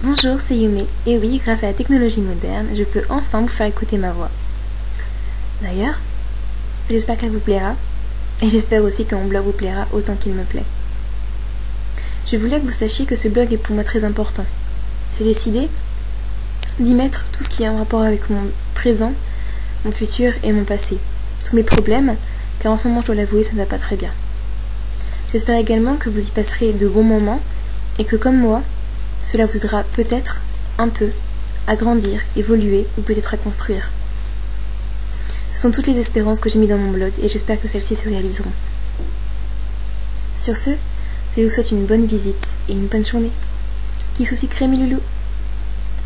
Bonjour, c'est Yume, et oui, grâce à la technologie moderne, je peux enfin vous faire écouter ma voix. D'ailleurs, j'espère qu'elle vous plaira, et j'espère aussi que mon blog vous plaira autant qu'il me plaît. Je voulais que vous sachiez que ce blog est pour moi très important. J'ai décidé d'y mettre tout ce qui est en rapport avec mon présent, mon futur et mon passé. Tous mes problèmes, car en ce moment, je dois l'avouer, ça ne va pas très bien. J'espère également que vous y passerez de bons moments, et que comme moi, cela vous aidera peut-être un peu à grandir, évoluer ou peut-être à construire. Ce sont toutes les espérances que j'ai mises dans mon blog et j'espère que celles-ci se réaliseront. Sur ce, je vous souhaite une bonne visite et une bonne journée. Kiss aussi crème et loulou.